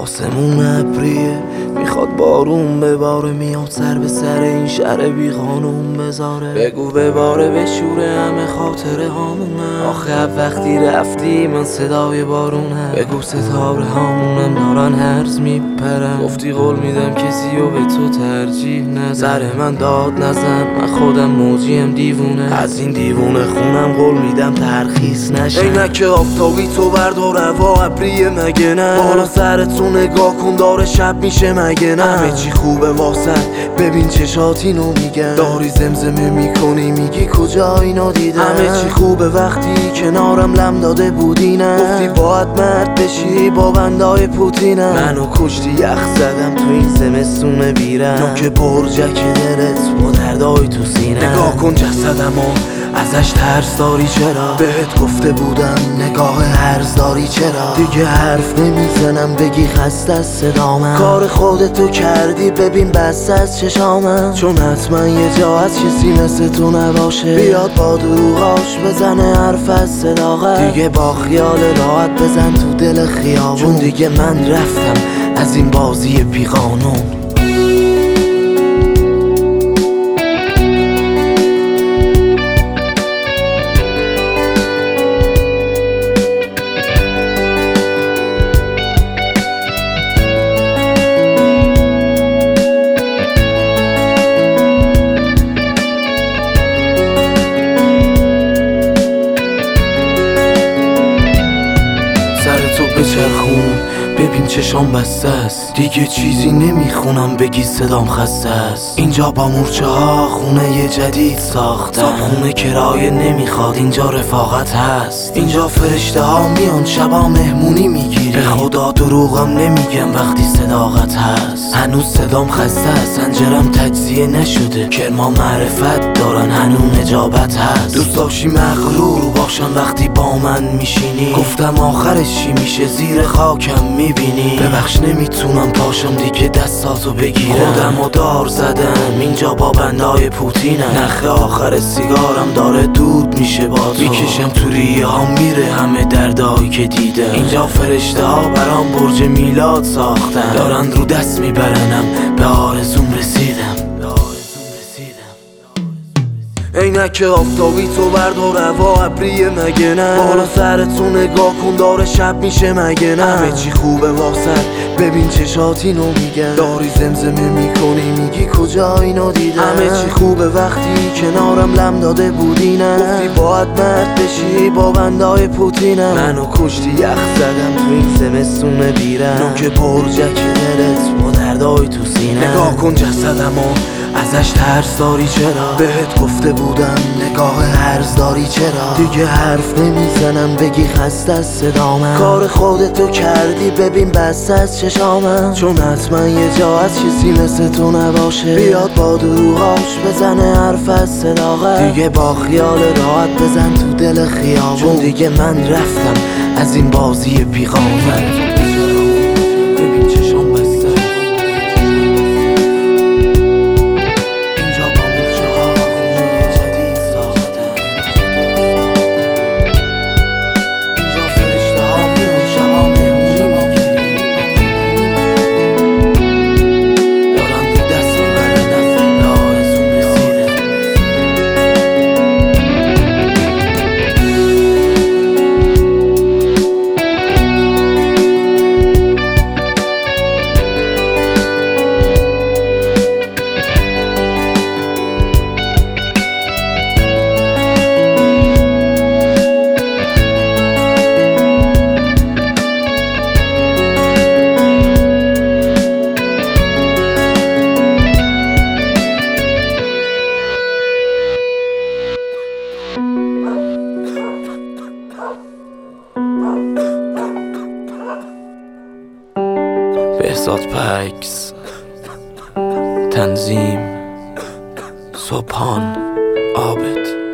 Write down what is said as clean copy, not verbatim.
آسمون ابریه میخواد بارون بباره، میاد سر به سر این شهر بی قانون بذاره. بگو بباره بشوره همه خاطره هامونه. آخه وقتی رفتی من صدای بارونه. بگو ستاره هامونم دارن هرز میپرن. گفتی قول میدم کسی و به تو ترجیح نده. سر من داد نزن من خودم موجیم دیوونه. از این دیوونه خونم قول میدم ترخیص نشه. عینک آفتابی تو بردار هوا ابریه مگه نه؟ بالا سرتو نگاه کن داره شب میشه مگه نه؟ همه چی خوبه واسد ببین چشات اینو میگن. داری زمزمه میکنی میگی کجا اینو دیدم. همه چی خوبه وقتی کنارم لم داده بودی نه؟ گفتی باید مرد بشی با بندای پوتینم. منو کشتی یخ زدم تو این زمستون بیرم. نوک برجک دلت با دردای تو سینه. نگاه کن جسدمو ازش ترس داری چرا؟ بهت گفته بودم نگاه هرز داری چرا؟ دیگه حرف نمیزنم بگی خسته از صدامم. کار خودتو کردی ببین بس از چشامم. چون حتما یه جا از کسی مثل تو نباشه بیاد با دروغاش بزنه حرف از صداقت. دیگه با خیال راحت بزن تو دل خیابون. چون دیگه من رفتم از این بازی بی قانون. بچرخون ببین چشام بسته است. دیگه چیزی نمیخونم بگی صدام خسته است. اینجا با مورچه ها خونه یه جدید ساختم. خونه کرایه نمیخواد اینجا رفاقت هست. اینجا فرشته ها میان شبا مهمونی میگیری. به خدا دروغم نمیگم وقتی صداقت هست. هنوز صدام خسته است سنجرم تجزیه نشده. کرما معرفت دارن هنوز نجابت هست. دوست داشتی مغرور باشم وقتی با من میشینی. گفتم آخرش چی میشه زیر خاکم میبینی. ببخش نمیتونم پاشم دیگه دستاتو بگیرم. خودمو دار زدم اینجا با بندای پوتینم. نخ آخر سیگارم داره دود میشه با تو. میکشم تو ریه ها میره همه دردایی که دیدم. اینجا فرشته ها برام برج میلاد ساختن. دارن رو دست میبرنم به آرزوم رسیدم. عینک آفتابی تو بردار هوا ابریه مگه نه؟ بالا سرتو نگاه کن داره شب میشه مگه نه؟ همه چی خوبه واسد ببین چشات اینو میگن. داری زمزمه میکنی میگی کجا اینو دیدم. همه چی خوبه وقتی کنارم لم داده بودی نه؟ گفتی باید مرد بشی با بندای پوتینم. منو کشتی یخ زدم تو این زمستون بیرم. نوک برجک دلت با دردای تو سینه. نگاه کن جسدمو ازش ترس داری چرا؟ بهت گفته بودم نگاه هرز داری چرا؟ دیگه حرف نمیزنم بگی خسته از صدامم. کار خودتو کردی ببین بس از چشامم. چون حتما یه جا از کسی مثل تو نباشه بیاد با دروغاش بزنه حرف از صداقت. دیگه با خیال راحت بزن تو دل خیابون. چون دیگه من رفتم از این بازی بی قانون. بهزاد پکس، تنظیم سبحان عابد.